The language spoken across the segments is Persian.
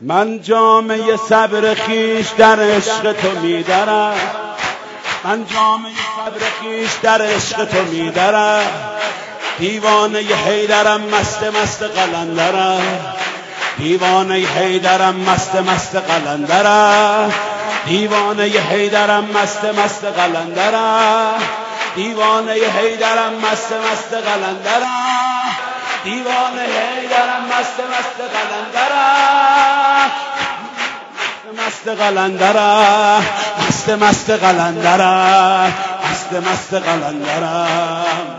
من جامه صبر خیش در عشق تو می‌درم، من جامه صبر خیش در عشق تو می‌درم. دیوانه حیدرم مست مست قلندرم، دیوانه حیدرم مست مست قلندرم، دیوانه حیدرم مست مست قلندرم، دیوانه حیدرم مست مست قلندرم، دیوانه حیدرم مست مست قلندرم، مست قلندرم، مست مست قلندرم، مست مست قلندرم.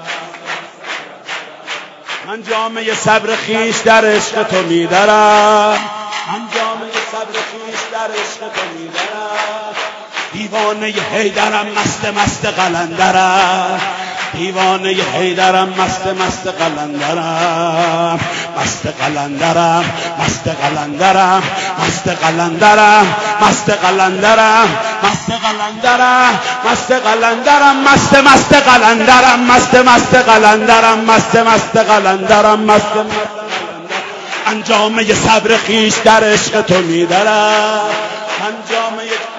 من جامه صبر خیش در عشق تو می‌درم، من جامه صبر خیش در عشق تو می‌درم. دیوانه حیدرم مست مست قلندرم، دیوانه حیدرم مست مست قلندرم، مست قلندرم، مست قلندرم، مست قلندرم، مست قلندرم، مست قلندرم، مست قلندرم، مست مست قلندرم، مست مست قلندرم، مست مست قلندرم، مست انجامه صبر خیش در عشق تو می‌درم، انجامه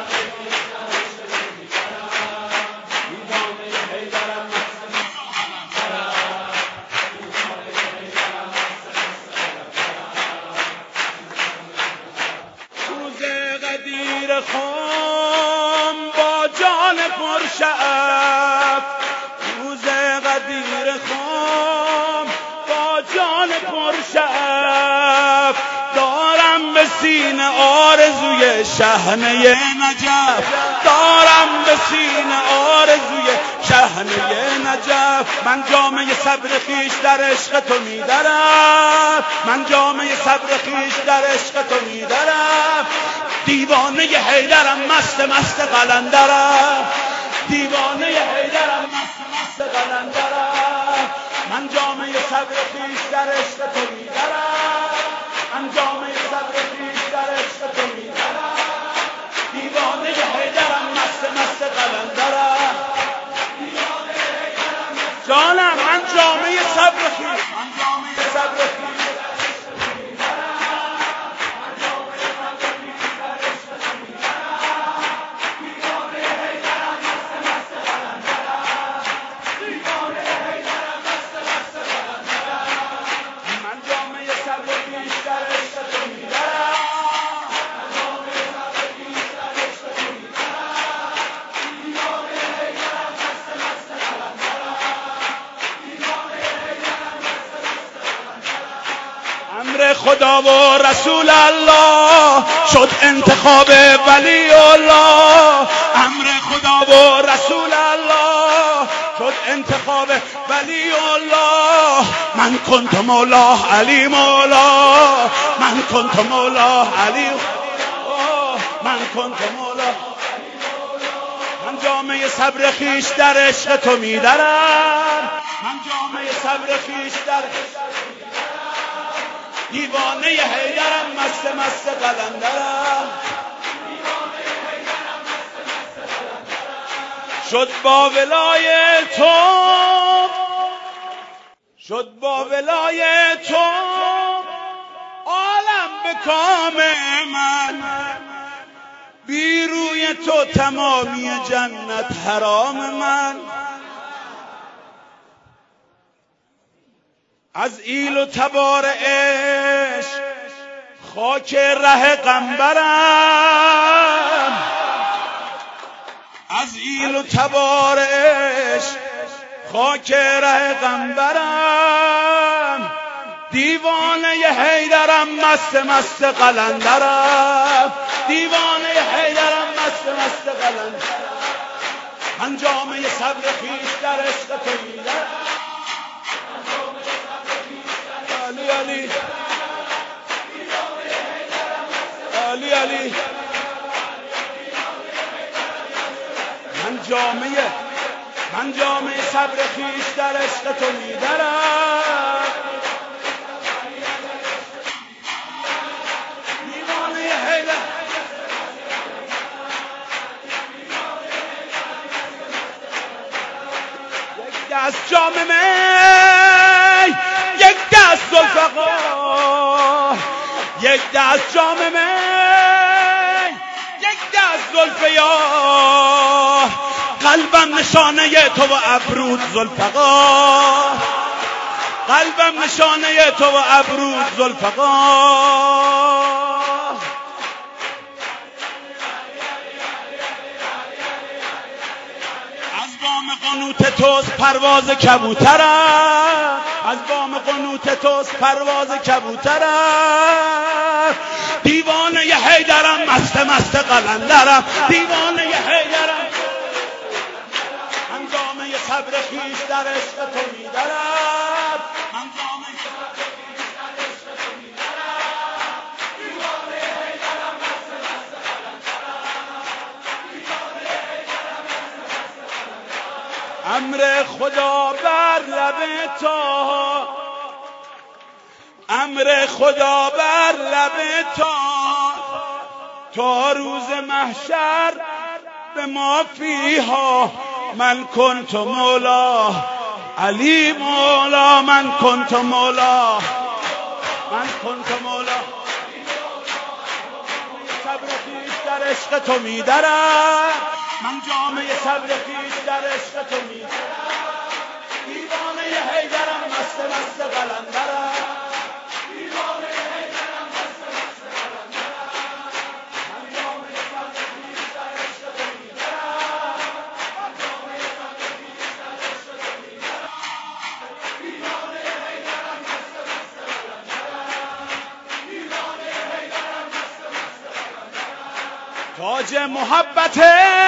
خم با جان پرشعف، روز قدیر خم با جان پرشعف، دارم به سینه آرزوی شحنه نجف، دارم به سینه آرزوی شحنه نجف. من جامه صبر خیش در عشق تو می‌درم، من جامه صبر خیش در عشق تو می‌درم. دیوانه حیدرم مست مست قلندرم، دیوانه حیدرم مست مست قلندرم. من جامه صبر خیش در عشق تو می‌درم، من جامه صبر خیش در عشق تو می‌درم. دیوانه حیدرم مست مست قلندرم، دیوانه حیدرم جانم. من جامه صبر خیش، من جامه صبر خیش خدا و رسول الله شد انتخاب ولی الله، امر خدا و رسول الله شد انتخاب ولی الله. من کنت مولاه علی مولاه، من کنت مولاه علی، من کنت مولاه. من جامه صبر خیش در عشق تو می‌درم، من جامه صبر خیش در دیوانه حیدرم مست مست قلندرم، شد با ولای تو، شد با ولای تو عالم به کام من، بی روی تو تمامی جنت حرام من. از ایل و تبار عشق خاک ره قنبرم، از ایل و تبار عشق خاک ره قنبرم. دیوانه حیدرم مست مست قلندرم، دیوانه حیدرم مست مست قلندرم. من جامه صبر خیش در عشق تو می‌درم، علی علی علی علی. من جامه صبر خیش در عشق تو می‌درم، دیوانه حیدر. یک دست جام می، یک دست ذوالفقار، یک دست جام می، یک دست زلف یار، قلبم نشانه تو و ابرود ذوالفقار، قلبم نشانه تو و ابرود ذوالفقار. از بام قنوت توست پرواز کبوترم، از بام قنوت توست پرواز کبوترم، دیوانه ی حیدرم مست مست قلندرم، دیوانه ی حیدرم، من جامه ی صبر خویش در عشق تو می‌درم، من جامه ی صبر خویش در عشق تو می‌درم، دیوانه ی حیدرم مست مست قلندرم، دیوانه ی حیدرم مست مست قلندرم. امر خدا بر لب تا، امر خدا بر لب تا روز محشر به ما فیها، من کنت مولا علی مولا، من کنت مولا، من کنت مولا، صبر خویش در عشق تو می‌درم، من جامه صبر خویش در عشق تو می‌درم، دیوانه ی حیدرم مست مست قلندرم، دیوانه ی حیدرم مست مست قلندرم، من جامه صبر خویش در عشق تو می‌درم، من جامه صبر خویش در عشق تو می‌درم، دیوانه ی حیدرم مست مست قلندرم، دیوانه ی حیدرم مست مست قلندرم. تاج محبت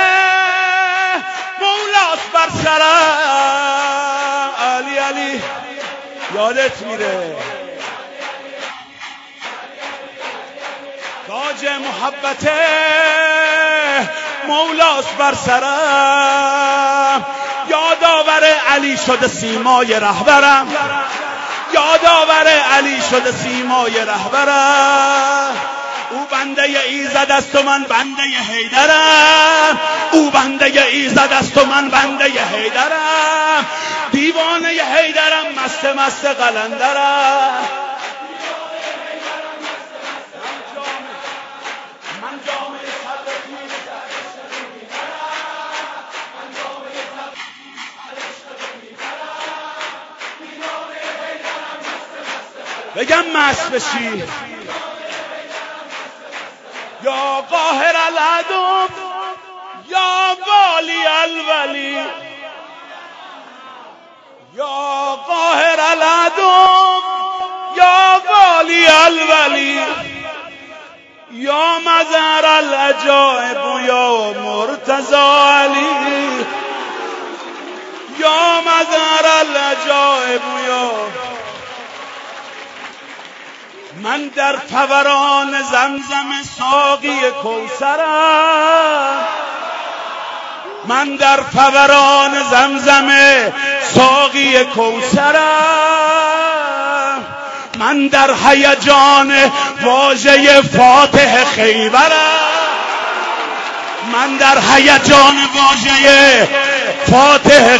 مولاست بر سرم، علی علی یادت میره، تاج محبت مولاست بر سرم، یادآور علی شده سیمای رهبرم، یادآور علی شده سیمای رهبرم، او بنده ایزد است و من بنده حیدرم، او بنده ایزد است و من بنده حیدرم، دیوانه ی حیدرم مست مست قلندرم، من جامه صبر خویش در عشق تو می‌درم، من جامه صبر خویش در عشق تو می‌درم، دیوانه ی حیدرم مست مست قلندرم. بگم مست بشی یا قاهر العدو یا والی الولی، یا قاهر العدو یا والی الولی، یا مظهر العجائب یا مرتضی علی، یا مظهر العجائب یا، من در فوران زمزم ساقی کوثرم، من در فوران زمزم ساقی کوثرم، من در هیجان واژه فاتح خیبرم، من در هیجان واژه فاتح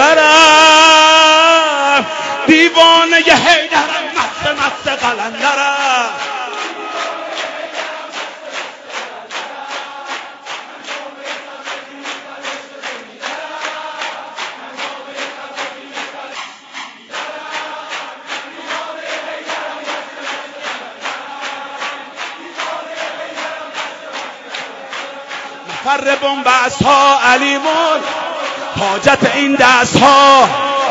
خیبرم، دیوانه ی حیدرم مست مست قلندرم، مفربون بأسها علیمون حاجت این دستها،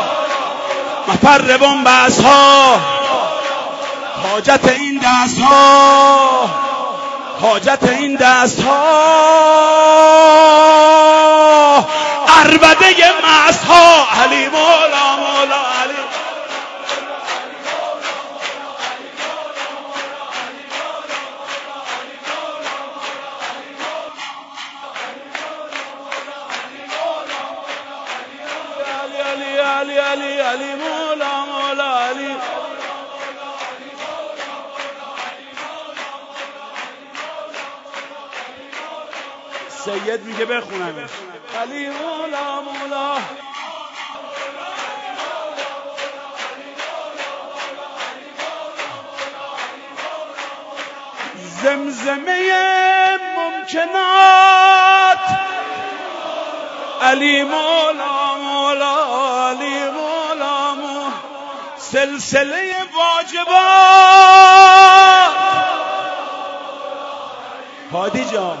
مفربون بأسها حاجت این دستها، حاجت این دستها، عربده مستها علی مولا مولا علی، علی علی علی مولا مولا علی، سید میگه بخونمش علی مولا مولا. زمزمه ممکنات علی مولا مولا علی مولا مولا سلسله واجبات هادی جان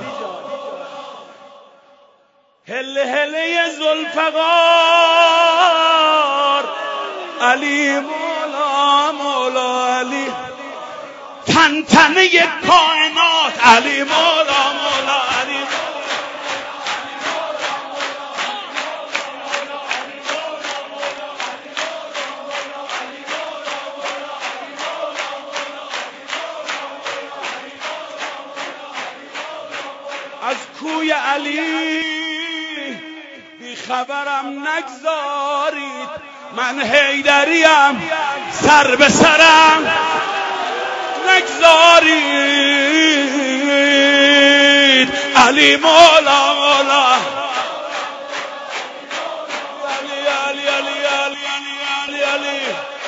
هله هله ذوالفقار علی مولا مولا علی تنتنه کائنات علی مولا مولا علی از کوی علی بی خبرم نگذارید من حیدریم سر به سرم نگذارید علی مولا مولا علی علی علی علی علی علی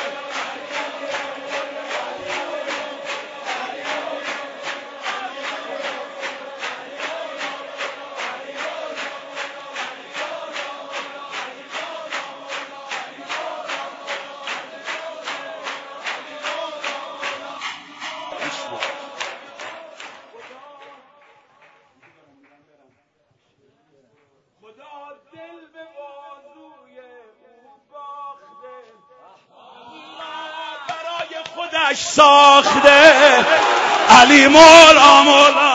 خدا دل به بازوی او باخته برای خودش ساخته علی مولا مولا